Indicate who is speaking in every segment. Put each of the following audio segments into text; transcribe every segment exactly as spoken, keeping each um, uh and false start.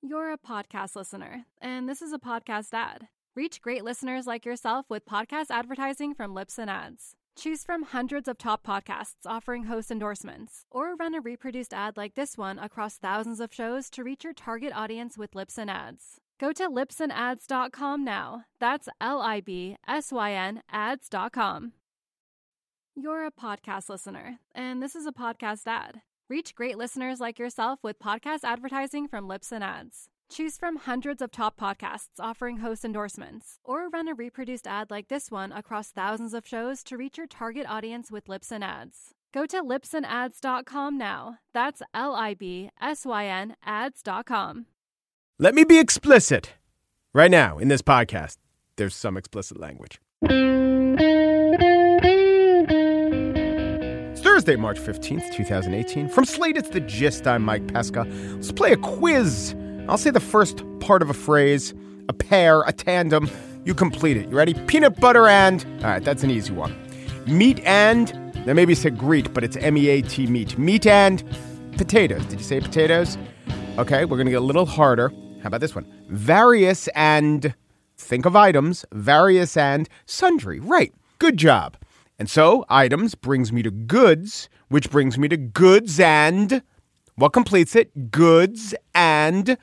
Speaker 1: You're a podcast listener, and this is a podcast ad. Reach great listeners like yourself with podcast advertising from Libsyn Ads. Choose from hundreds of top podcasts offering host endorsements, or run a reproduced ad like this one across thousands of shows to reach your target audience with Libsyn Ads. Go to libsyn ads dot com now. That's L I B S Y N ads dot com. You're a podcast listener, and this is a podcast ad. Reach great listeners like yourself with podcast advertising from Libsyn Ads. Choose from hundreds of top podcasts offering host endorsements, or run a reproduced ad like this one across thousands of shows to reach your target audience with Libsyn Ads. Go to libsyn ads dot com now. That's L I B S Y N ads dot com.
Speaker 2: Let me be explicit. Right now, in this podcast, there's some explicit language. It's Thursday, March fifteenth, twenty eighteen. From Slate, it's The Gist. I'm Mike Pesca. Let's play a quiz. I'll say the first part of a phrase, a pair, a tandem. You complete it. You ready? Peanut butter and... All right, that's an easy one. Meat and... Now maybe you said Greet, but it's M E A T, meat. Meat and potatoes. Did you say potatoes? Okay, we're going to get a little harder. How about this one? Various and... Think of items. Various and sundry. Right. Good job. And so, items brings me to goods, which brings me to goods and... What completes it? Goods and...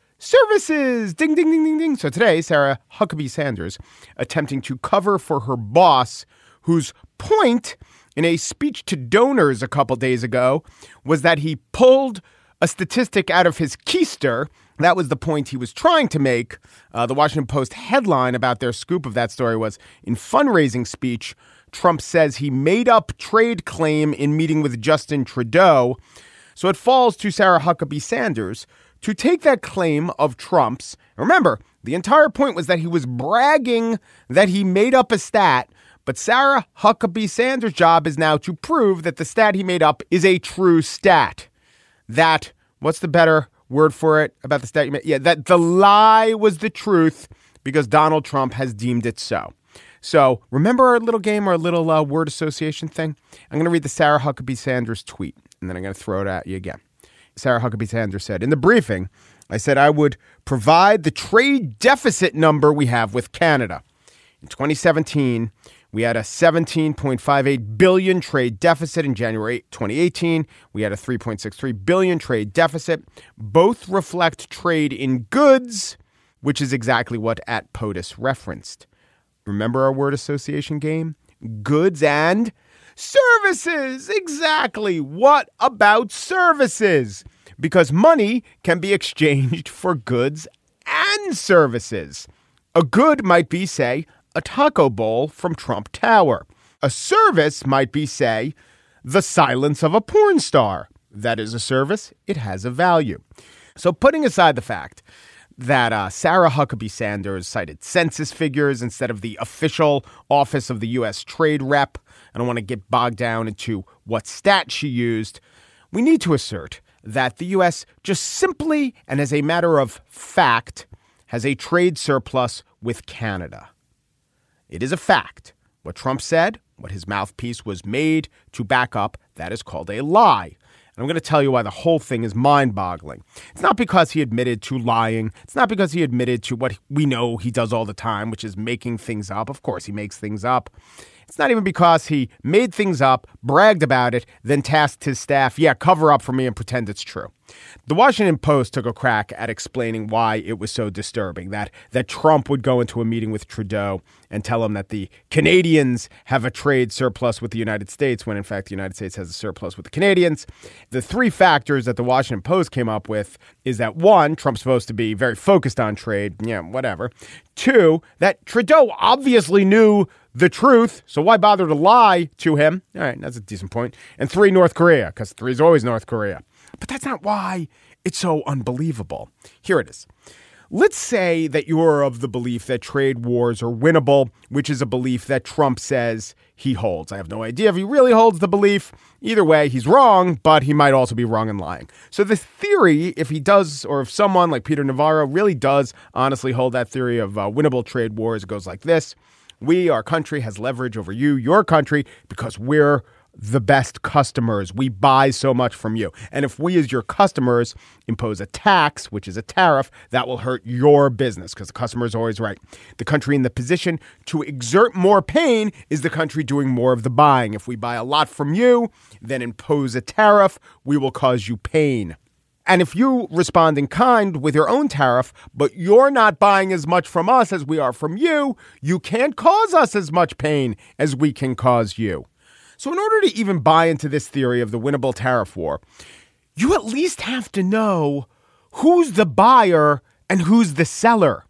Speaker 2: Services! Ding, ding, ding, ding, ding. So today, Sarah Huckabee Sanders attempting to cover for her boss, whose point in a speech to donors a couple days ago was that he pulled a statistic out of his keister. That was the point he was trying to make. Uh, the Washington Post headline about their scoop of that story was, in fundraising speech, Trump says he made up trade claim in meeting with Justin Trudeau. So it falls to Sarah Huckabee Sanders to take that claim of Trump's. Remember, the entire point was that he was bragging that he made up a stat, but Sarah Huckabee Sanders' job is now to prove that the stat he made up is a true stat. That, what's the better word for it about the stat you made? Yeah, that the lie was the truth because Donald Trump has deemed it so. So remember our little game, our little uh, word association thing? I'm going to read the Sarah Huckabee Sanders tweet, and then I'm going to throw it at you again. Sarah Huckabee Sanders said, in the briefing, I said I would provide the trade deficit number we have with Canada. In twenty seventeen, we had a seventeen point five eight billion dollars trade deficit. In January twenty eighteen, we had a three point six three billion dollars trade deficit. Both reflect trade in goods, which is exactly what at POTUS referenced. Remember our word association game? Goods and services. Exactly. What about services? Because money can be exchanged for goods and services. A good might be, say, a taco bowl from Trump Tower. A service might be, say, the silence of a porn star. That is a service. It has a value. So putting aside the fact that uh, Sarah Huckabee Sanders cited census figures instead of the official office of the U S Trade Rep, I don't want to get bogged down into what stat she used. We need to assert that the U S just simply and as a matter of fact has a trade surplus with Canada. It is a fact. What Trump said, what his mouthpiece was made to back up, that is called a lie. And I'm going to tell you why the whole thing is mind-boggling. It's not because he admitted to lying. It's not because he admitted to what we know he does all the time, which is making things up. Of course, he makes things up. It's not even because he made things up, bragged about it, then tasked his staff, yeah, cover up for me and pretend it's true. The Washington Post took a crack at explaining why it was so disturbing, that that Trump would go into a meeting with Trudeau and tell him that the Canadians have a trade surplus with the United States, when in fact the United States has a surplus with the Canadians. The three factors that the Washington Post came up with is that, one, Trump's supposed to be very focused on trade, yeah, whatever. Two, that Trudeau obviously knew the truth, so why bother to lie to him? All right, that's a decent point. And three, North Korea, because three is always North Korea. But that's not why it's so unbelievable. Here it is. Let's say that you're of the belief that trade wars are winnable, which is a belief that Trump says he holds. I have no idea if he really holds the belief. Either way, he's wrong, but he might also be wrong and lying. So the theory, if he does, or if someone like Peter Navarro really does honestly hold that theory of uh, winnable trade wars, it goes like this. We, our country, has leverage over you, your country, because we're the best customers. We buy so much from you. And if we as your customers impose a tax, which is a tariff, that will hurt your business because the customer is always right. The country in the position to exert more pain is the country doing more of the buying. If we buy a lot from you, then impose a tariff, we will cause you pain. And if you respond in kind with your own tariff, but you're not buying as much from us as we are from you, you can't cause us as much pain as we can cause you. So in order to even buy into this theory of the winnable tariff war, you at least have to know who's the buyer and who's the seller.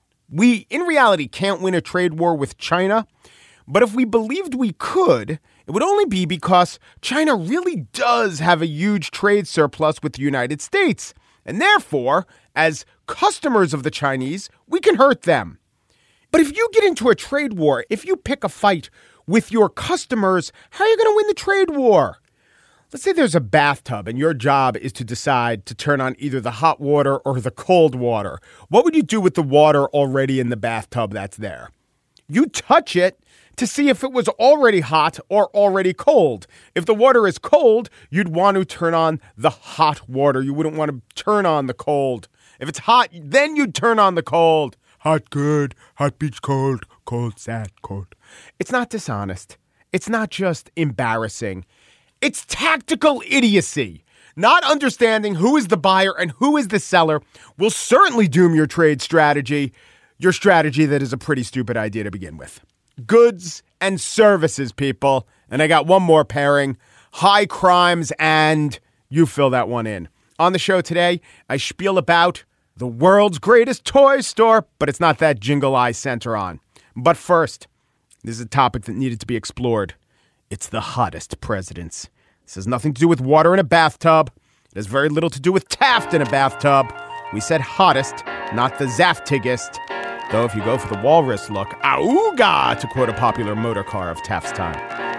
Speaker 2: We, in reality, can't win a trade war with China, but if we believed we could, it would only be because China really does have a huge trade surplus with the United States. And therefore, as customers of the Chinese, we can hurt them. But if you get into a trade war, if you pick a fight with your customers, how are you going to win the trade war? Let's say there's a bathtub and your job is to decide to turn on either the hot water or the cold water. What would you do with the water already in the bathtub that's there? You touch it to see if it was already hot or already cold. If the water is cold, you'd want to turn on the hot water. You wouldn't want to turn on the cold. If it's hot, then you'd turn on the cold. Hot good, hot beach cold, cold sad, cold. It's not dishonest. It's not just embarrassing. It's tactical idiocy. Not understanding who is the buyer and who is the seller will certainly doom your trade strategy, your strategy that is a pretty stupid idea to begin with. Goods and services, people. And I got one more pairing, high crimes, and you fill that one in. On the show today, I spiel about the world's greatest toy store, but it's not that jingle I center on. But first, this is a topic that needed to be explored. It's the hottest presidents. This has nothing to do with water in a bathtub. It has very little to do with Taft in a bathtub. We said hottest, not the Zaftigist. Though if you go for the walrus look, auga, to quote a popular motor car of Taft's time.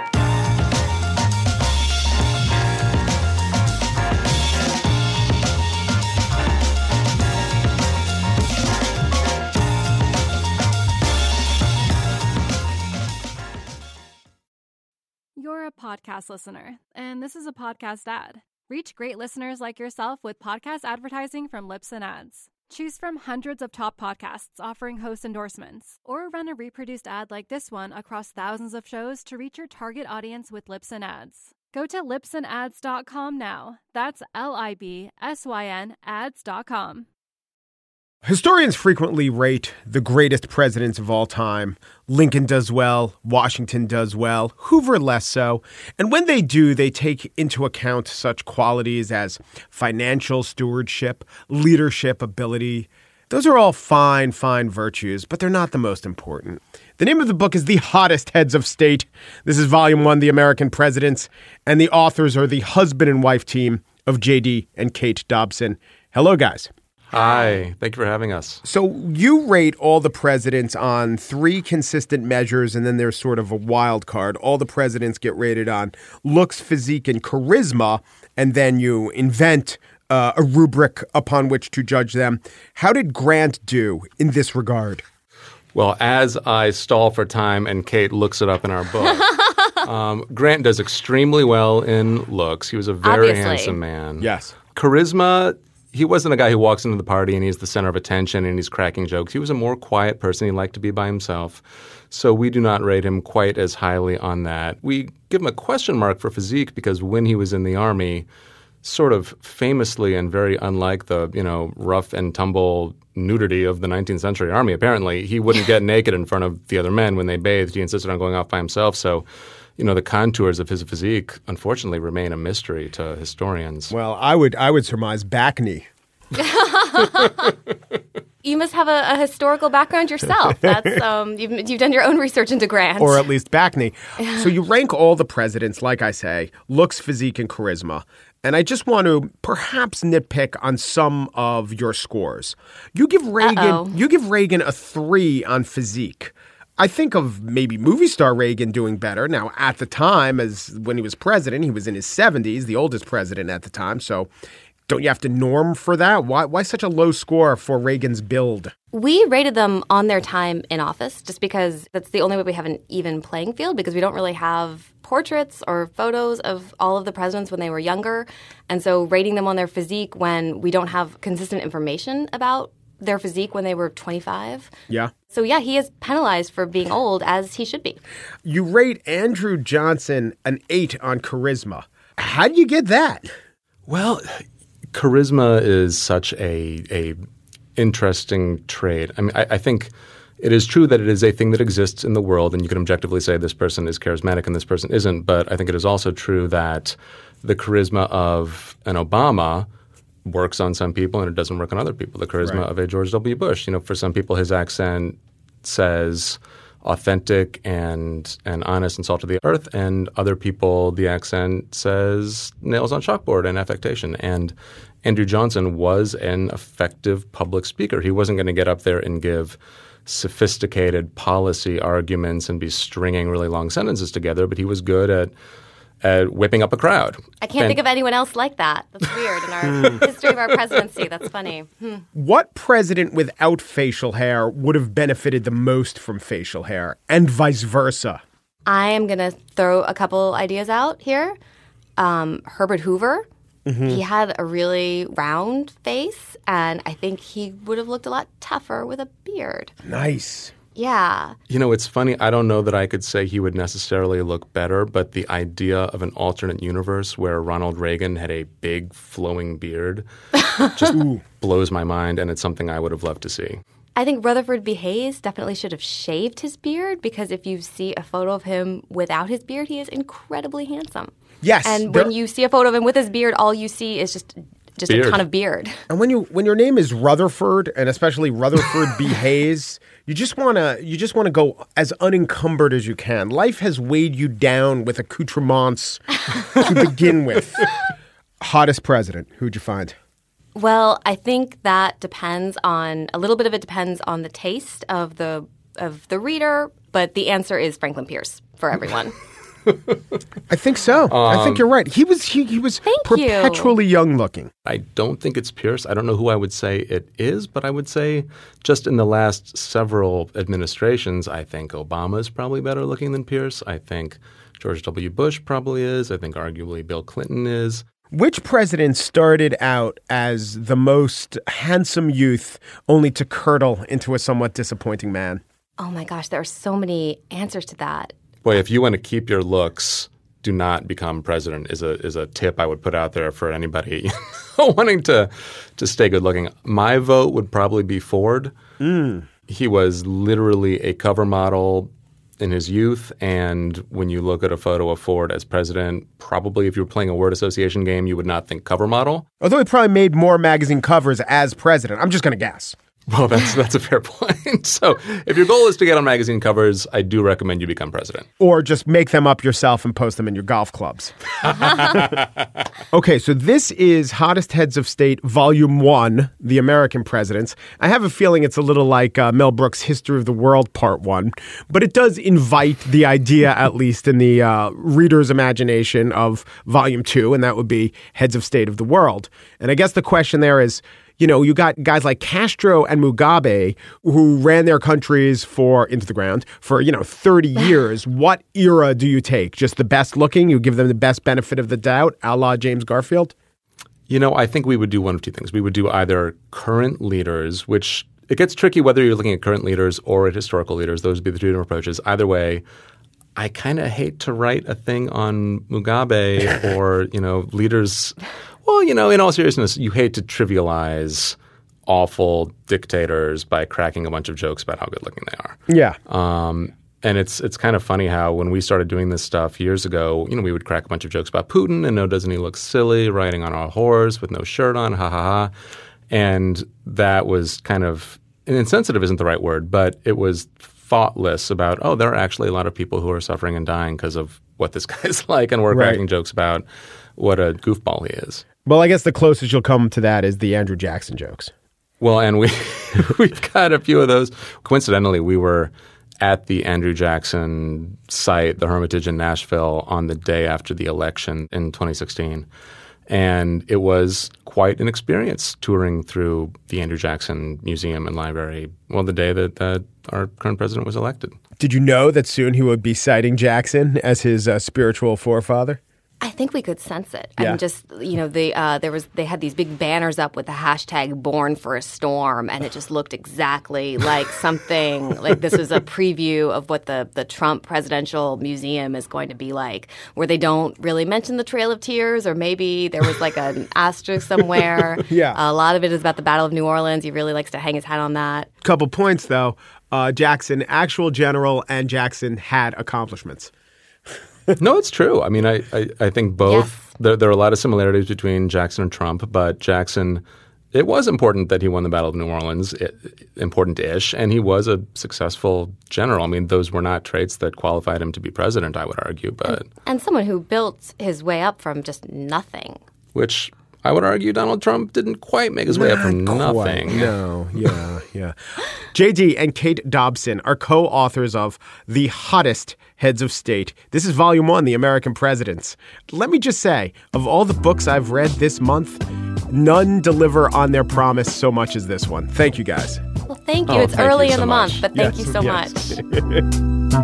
Speaker 1: You're a podcast listener, and this is a podcast ad. Reach great listeners like yourself with podcast advertising from Libsyn Ads. Choose from hundreds of top podcasts offering host endorsements, or run a reproduced ad like this one across thousands of shows to reach your target audience with Libsyn Ads. Go to libsyn ads dot com now. That's L I B S Y N ads dot com.
Speaker 2: Historians frequently rate the greatest presidents of all time. Lincoln does well, Washington does well, Hoover less so. And when they do, they take into account such qualities as financial stewardship, leadership ability. Those are all fine, fine virtues, but they're not the most important. The name of the book is The Hottest Heads of State. This is Volume one, The American Presidents, and the authors are the husband and wife team of J D and Kate Dobson. Hello, guys.
Speaker 3: Hi, thank you for having us.
Speaker 2: So you rate all the presidents on three consistent measures, and then there's sort of a wild card. All the presidents get rated on looks, physique, and charisma, and then you invent uh, a rubric upon which to judge them. How did Grant do in this regard?
Speaker 3: Well, as I stall for time and Kate looks it up in our book, um, Grant does extremely well in looks. He was a very
Speaker 4: Obviously.
Speaker 3: handsome man.
Speaker 2: Yes.
Speaker 3: Charisma, he wasn't a guy who walks into the party and he's the center of attention and he's cracking jokes. He was a more quiet person. He liked to be by himself. So we do not rate him quite as highly on that. We give him a question mark for physique because when he was in the Army, sort of famously and very unlike the, you know, rough and tumble nudity of the nineteenth century Army, apparently, he wouldn't get naked in front of the other men when they bathed. He insisted on going off by himself. So, you know, the contours of his physique, unfortunately, remain a mystery to historians.
Speaker 2: Well, I would I would surmise back knee.
Speaker 4: You must have a, a historical background yourself. That's um, you've, you've done your own research into Grant.
Speaker 2: Or at least back knee. So you rank all the presidents, like I say, looks, physique, and charisma. And I just want to perhaps nitpick on some of your scores. You give Reagan,
Speaker 4: Uh-oh.
Speaker 2: you give Reagan a three on physique. I think of maybe movie star Reagan doing better. Now, at the time, as when he was president, he was in his seventies, the oldest president at the time. So don't you have to norm for that? Why why such a low score for Reagan's build?
Speaker 4: We rated them on their time in office just because that's the only way we have an even playing field, because we don't really have portraits or photos of all of the presidents when they were younger. And so rating them on their physique when we don't have consistent information about their physique when they were twenty-five.
Speaker 2: Yeah.
Speaker 4: So yeah, he is penalized for being old, as he should be.
Speaker 2: You rate Andrew Johnson an eight on charisma. How do you get that?
Speaker 3: Well, charisma is such a a interesting trait. I mean, I, I think it is true that it is a thing that exists in the world, and you can objectively say this person is charismatic and this person isn't. But I think it is also true that the charisma of an Obama works on some people and it doesn't work on other people. The charisma
Speaker 2: Right.
Speaker 3: of a George W. Bush, you know, for some people his accent says authentic and and honest and salt of the earth, and other people the accent says nails on chalkboard and affectation. And Andrew Johnson was an effective public speaker. He wasn't going to get up there and give sophisticated policy arguments and be stringing really long sentences together, but he was good at at whipping up a crowd.
Speaker 4: I can't
Speaker 3: And-
Speaker 4: think of anyone else like that. That's weird in our history of our presidency. That's funny. Hmm.
Speaker 2: What president without facial hair would have benefited the most from facial hair, and vice versa?
Speaker 4: I am going to throw a couple ideas out here. Um, Herbert Hoover.
Speaker 2: Mm-hmm.
Speaker 4: He had a really round face, and I think he would have looked a lot tougher with a beard.
Speaker 2: Nice.
Speaker 4: Yeah.
Speaker 3: You know, it's funny. I don't know that I could say he would necessarily look better, but the idea of an alternate universe where Ronald Reagan had a big flowing beard just blows my mind, and it's something I would have loved to see.
Speaker 4: I think Rutherford B. Hayes definitely should have shaved his beard, because if you see a photo of him without his beard, he is incredibly handsome.
Speaker 2: Yes.
Speaker 4: And
Speaker 2: there-
Speaker 4: when you see a photo of him with his beard, all you see is just just
Speaker 3: Beard.
Speaker 4: a ton of beard.
Speaker 2: And when you when your name is Rutherford, and especially Rutherford B. Hayes, you just wanna you just wanna go as unencumbered as you can. Life has weighed you down with accoutrements to begin with. Hottest president, who'd you find?
Speaker 4: Well, I think that depends on a little bit of it depends on the taste of the of the reader, but the answer is Franklin Pierce for everyone.
Speaker 2: I think so. I think you're right. He was he, he was
Speaker 4: Thank you.
Speaker 2: perpetually young looking.
Speaker 3: I don't think it's Pierce. I don't know who I would say it is, but I would say just in the last several administrations, I think Obama is probably better looking than Pierce. I think George W. Bush probably is. I think arguably Bill Clinton is.
Speaker 2: Which president started out as the most handsome youth only to curdle into a somewhat disappointing man?
Speaker 4: Oh my gosh, there are so many answers to that.
Speaker 3: Boy, if you want to keep your looks, do not become president is a is a tip I would put out there for anybody wanting to to stay good looking. My vote would probably be Ford.
Speaker 2: Mm.
Speaker 3: He was literally a cover model in his youth, and when you look at a photo of Ford as president, probably if you were playing a word association game, you would not think cover model.
Speaker 2: Although he probably made more magazine covers as president. I'm just going to guess.
Speaker 3: Well, that's that's a fair point. So if your goal is to get on magazine covers, I do recommend you become president.
Speaker 2: Or just make them up yourself and post them in your golf clubs. Okay, so this is Hottest Heads of State, Volume one, The American Presidents. I have a feeling it's a little like uh, Mel Brooks' History of the World, Part one. But it does invite the idea, at least in the uh, reader's imagination, of Volume two, and that would be Heads of State of the World. And I guess the question there is, you know, you got guys like Castro and Mugabe who ran their countries for into the ground for, you know, thirty years. What era do you take? Just the best looking? You give them the best benefit of the doubt, a la James Garfield?
Speaker 3: You know, I think we would do one of two things. We would do either current leaders, which it gets tricky whether you're looking at current leaders or at historical leaders. Those would be the two different approaches. Either way, I kind of hate to write a thing on Mugabe or, you know, leaders. Well, you know, in all seriousness, you hate to trivialize awful dictators by cracking a bunch of jokes about how good looking they are.
Speaker 2: Yeah.
Speaker 3: Um, and it's it's kind of funny how when we started doing this stuff years ago, you know, we would crack a bunch of jokes about Putin and, no, doesn't he look silly riding on a horse with no shirt on, ha ha ha. And that was kind of – and insensitive isn't the right word, but it was thoughtless about, oh, there are actually a lot of people who are suffering and dying because of what this guy's like, and we're
Speaker 2: Right.
Speaker 3: cracking jokes about what a goofball he is.
Speaker 2: Well, I guess the closest you'll come to that is the Andrew Jackson jokes.
Speaker 3: Well, and we, we've got a few of those. Coincidentally, we were at the Andrew Jackson site, the Hermitage in Nashville, on the day after the election in twenty sixteen. And it was quite an experience touring through the Andrew Jackson Museum and Library, well, the day that uh, our current president was elected.
Speaker 2: Did you know that soon he would be citing Jackson as his uh, spiritual forefather?
Speaker 4: I think we could sense it.
Speaker 2: Yeah.
Speaker 4: I mean, just, you know, they, uh, there was, they had these big banners up with the hashtag Born for a Storm, and it just looked exactly like something, like this was a preview of what the, the Trump Presidential Museum is going to be like, where they don't really mention the Trail of Tears, or maybe there was like an asterisk somewhere.
Speaker 2: Yeah.
Speaker 4: A lot of it is about the Battle of New Orleans. He really likes to hang his hat on that.
Speaker 2: Couple points, though. Uh, Jackson, actual general, and Jackson had accomplishments.
Speaker 3: No, it's true. I mean, I, I, I think both,
Speaker 4: Yes.
Speaker 3: there, there are a lot of similarities between Jackson and Trump, but Jackson, it was important that he won the Battle of New Orleans, it, important-ish, and he was a successful general. I mean, those were not traits that qualified him to be president, I would argue, but
Speaker 4: And, and someone who built his way up from just nothing.
Speaker 3: which I would argue Donald Trump didn't quite make his way up from
Speaker 2: Not quite.
Speaker 3: nothing.
Speaker 2: No, yeah, yeah. J D and Kate Dobson are co-authors of The Hottest Heads of State. This is volume one, The American Presidents. Let me just say, of all the books I've read this month, none deliver on their promise so much as this one. Thank you, guys.
Speaker 4: Well, thank you.
Speaker 3: Oh,
Speaker 4: it's
Speaker 3: thank
Speaker 4: early
Speaker 3: you
Speaker 4: in
Speaker 3: so
Speaker 4: the
Speaker 3: much.
Speaker 4: month, but thank
Speaker 2: Yes,
Speaker 4: you so
Speaker 2: yes.
Speaker 4: much.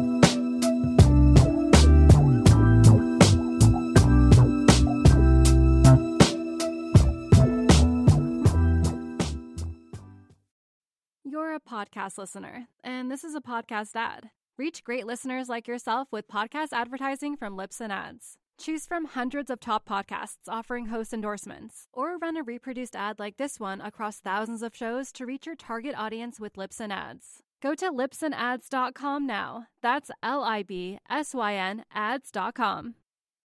Speaker 1: You're a podcast listener, and this is a podcast ad. Reach great listeners like yourself with podcast advertising from Libsyn Ads. Choose from hundreds of top podcasts offering host endorsements, or run a reproduced ad like this one across thousands of shows to reach your target audience with Libsyn Ads. Go to libsyn ads dot com now. That's L I B S Y N ads dot com.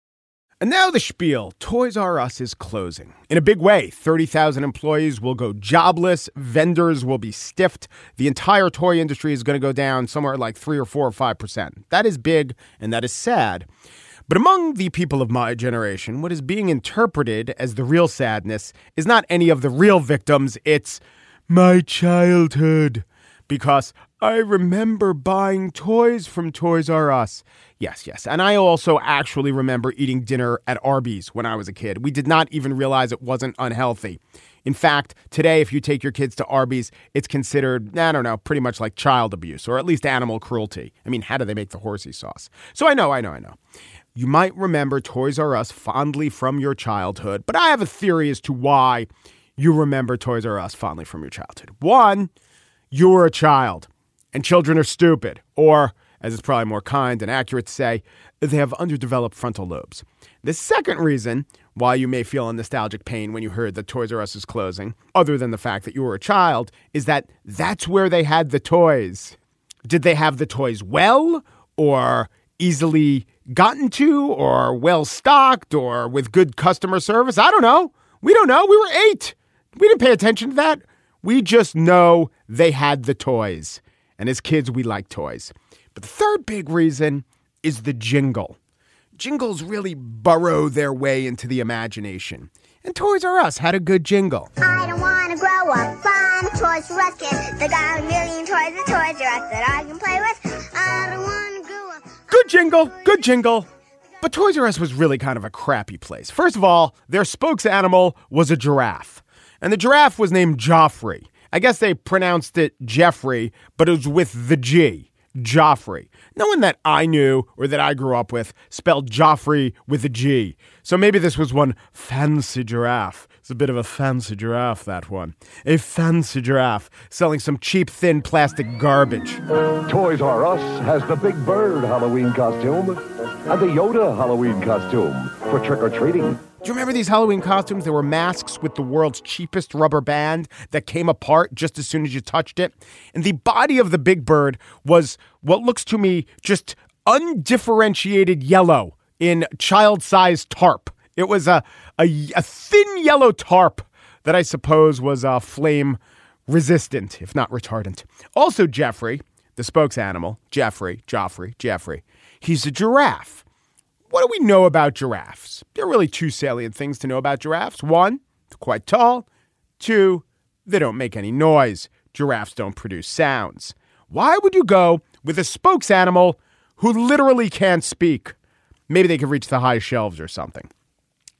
Speaker 2: And now the spiel. Toys R Us is closing. In a big way, thirty thousand employees will go jobless. Vendors will be stiffed. The entire toy industry is going to go down somewhere like three or four or five percent. That is big, and that is sad. But among the people of my generation, what is being interpreted as the real sadness is not any of the real victims. It's my childhood. Because I remember buying toys from Toys R Us. Yes, yes. And I also actually remember eating dinner at Arby's when I was a kid. We did not even realize it wasn't unhealthy. In fact, today, if you take your kids to Arby's, it's considered, I don't know, pretty much like child abuse, or at least animal cruelty. I mean, how do they make the horsey sauce? So I know, I know, I know. You might remember Toys R Us fondly from your childhood, but I have a theory as to why you remember Toys R Us fondly from your childhood. One, you were a child, and children are stupid, or, as it's probably more kind and accurate to say, they have underdeveloped frontal lobes. The second reason why you may feel a nostalgic pain when you heard that Toys R Us is closing, other than the fact that you were a child, is that that's where they had the toys. Did they have the toys well, or easily gotten to, or well-stocked, or with good customer service? I don't know. We don't know. We were eight. We didn't pay attention to that. We just know they had the toys. And as kids, we like toys. But the third big reason is the jingle. Jingles really burrow their way into the imagination. And Toys R Us had a good jingle.
Speaker 5: I don't want to grow up. I'm a Toys R Us kid. They got a million toys at Toys R Us that I can play with. I don't want to grow up.
Speaker 2: Good jingle, good jingle. But Toys R Us was really kind of a crappy place. First of all, their spokes animal was a giraffe. And the giraffe was named Joffrey. I guess they pronounced it Jeffrey, but it was with the G. Joffrey. No one that I knew or that I grew up with spelled Joffrey with a G. So maybe this was one fancy giraffe. It's a bit of a fancy giraffe, that one. A fancy giraffe selling some cheap, thin plastic garbage.
Speaker 6: Toys R Us has the Big Bird Halloween costume and the Yoda Halloween costume for trick-or-treating.
Speaker 2: Do you remember these Halloween costumes? They were masks with the world's cheapest rubber band that came apart just as soon as you touched it. And the body of the Big Bird was what looks to me just undifferentiated yellow in child-sized tarp. It was a, a, a thin yellow tarp that I suppose was uh, flame resistant, if not retardant. Also, Jeffrey, the spokes animal, Jeffrey, Joffrey, Jeffrey, he's a giraffe. What do we know about giraffes? There are really two salient things to know about giraffes. One, they're quite tall. Two, they don't make any noise. Giraffes don't produce sounds. Why would you go with a spokes animal who literally can't speak? Maybe they could reach the high shelves or something.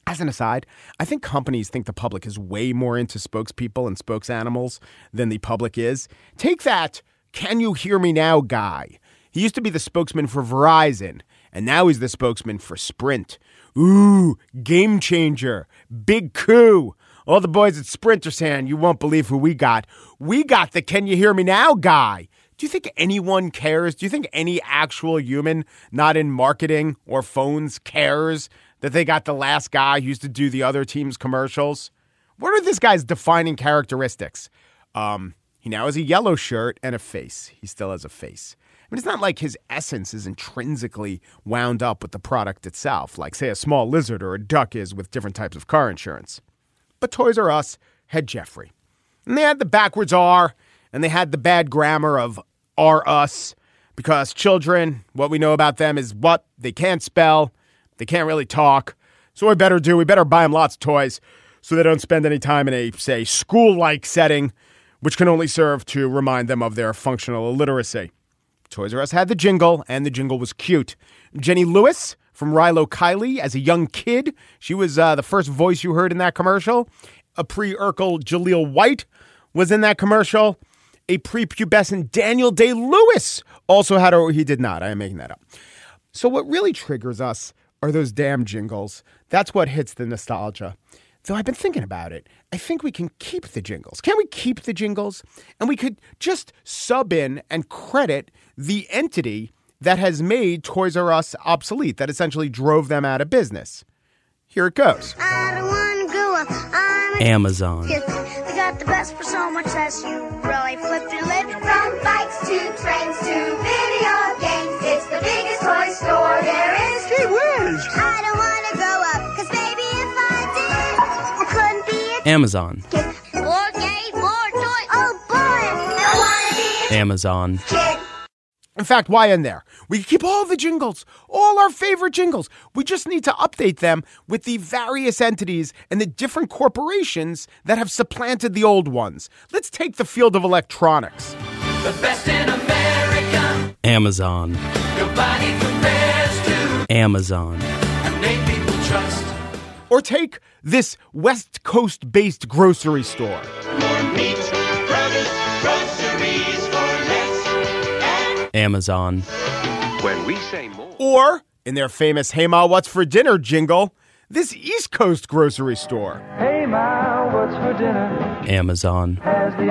Speaker 2: As an aside, I think companies think the public is way more into spokespeople and spokesanimals than the public is. Take that "Can you hear me now" guy. He used to be the spokesman for Verizon, and now he's the spokesman for Sprint. Ooh, game changer. Big coup. All the boys at Sprint are saying, you won't believe who we got. We got the "Can you hear me now" guy. Do you think anyone cares? Do you think any actual human not in marketing or phones cares that they got the last guy who used to do the other team's commercials? What are this guy's defining characteristics? Um, he now has a yellow shirt and a face. He still has a face. I mean, it's not like his essence is intrinsically wound up with the product itself, like, say, a small lizard or a duck is with different types of car insurance. But Toys R Us had Jeffrey. And they had the backwards R, and they had the bad grammar of R us, because children, what we know about them is what? They can't spell. They can't really talk. So what we better do, we better buy them lots of toys so they don't spend any time in a, say, school-like setting, which can only serve to remind them of their functional illiteracy. Toys R Us had the jingle, and the jingle was cute. Jenny Lewis from Rilo Kiley as a young kid. She was uh, the first voice you heard in that commercial. A pre-Urkel Jaleel White was in that commercial. A prepubescent Daniel Day-Lewis also had, or he did not. I am making that up. So what really triggers us are those damn jingles. That's what hits the nostalgia. Though I've been thinking about it, I think we can keep the jingles. Can we keep the jingles? And we could just sub in and credit the entity that has made Toys R Us obsolete, that essentially drove them out of business. Here it goes.
Speaker 5: I don't want to grow up. I'm
Speaker 7: Amazon.
Speaker 5: They got the best for so much less. You really flipped your lid. From bikes to trains to video games, it's the biggest toy store there is.
Speaker 2: Gee whiz!
Speaker 5: I don't want to grow up, because baby, if I did, I couldn't be a
Speaker 7: Amazon.
Speaker 5: kid. More games, more toys. Oh boy, I want to be a
Speaker 7: Amazon.
Speaker 5: kid.
Speaker 2: In fact, why in there? We keep all the jingles, all our favorite jingles. We just need to update them with the various entities and the different corporations that have supplanted the old ones. Let's take the field of electronics.
Speaker 8: The best in America.
Speaker 7: Amazon.
Speaker 8: Nobody compares to
Speaker 7: Amazon.
Speaker 8: a name people trust.
Speaker 2: Or take this West Coast-based grocery store.
Speaker 8: More meat, produce, groceries for less. And
Speaker 7: Amazon.
Speaker 6: When we say more.
Speaker 2: Or, in their famous Hey Ma, What's for Dinner jingle, this East Coast grocery store.
Speaker 9: Hey Ma, what's for dinner?
Speaker 7: Amazon.
Speaker 9: Has the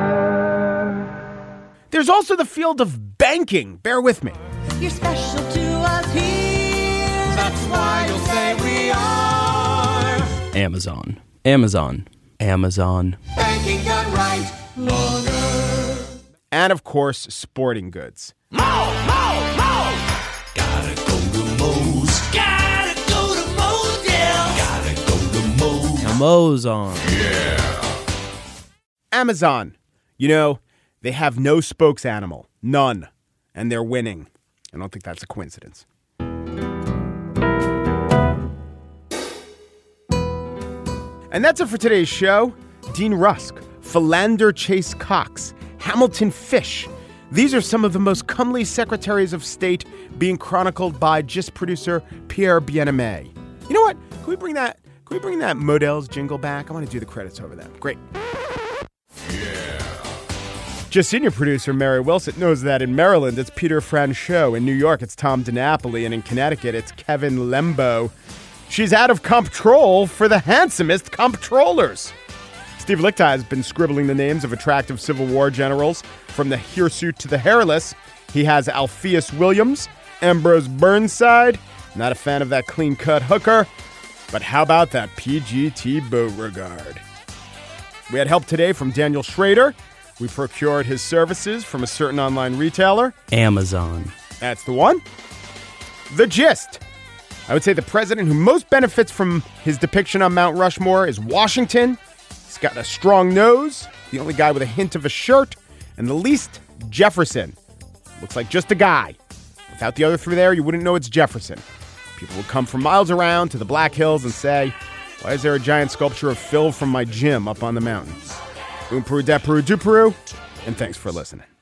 Speaker 9: answer.
Speaker 2: There's also the field of banking. Bear with me.
Speaker 10: You're special to us here. That's why you'll say we are.
Speaker 7: Amazon. Amazon. Amazon.
Speaker 10: Banking done right. Longer.
Speaker 2: And, of course, sporting goods.
Speaker 8: Mo, Mo, Mo. Gotta go to Moe's. Gotta go to Moe's, yeah. Gotta go to Moe's.
Speaker 7: Amazon.
Speaker 2: Amazon. You know, they have no spokesanimal. None. And they're winning. I don't think that's a coincidence. And that's it for today's show. Dean Rusk, Philander Chase Cox, Hamilton Fish. These are some of the most comely secretaries of state being chronicled by Gist producer Pierre Bien-Aimé. You know what? Can we bring that? Can we bring that Modell's jingle back? I want to do the credits over them. Great. Just senior producer Mary Wilson knows that in Maryland it's Peter Franchot, in New York it's Tom DiNapoli, and in Connecticut it's Kevin Lembo. She's out of comptroll for the handsomest comptrollers. Steve Lichtai has been scribbling the names of attractive Civil War generals from the hirsute to the hairless. He has Alpheus Williams, Ambrose Burnside. Not a fan of that clean-cut hooker, but how about that P G T Beauregard? We had help today from Daniel Schrader. We procured his services from a certain online retailer.
Speaker 7: Amazon.
Speaker 2: That's the one. The Gist. I would say the president who most benefits from his depiction on Mount Rushmore is Washington. He's got a strong nose, the only guy with a hint of a shirt, and the least, Jefferson. Looks like just a guy. Without the other three there, you wouldn't know it's Jefferson. People would come from miles around to the Black Hills and say, why is there a giant sculpture of Phil from my gym up on the mountain? Boom, Peru, de Peru, du Peru, and thanks for listening.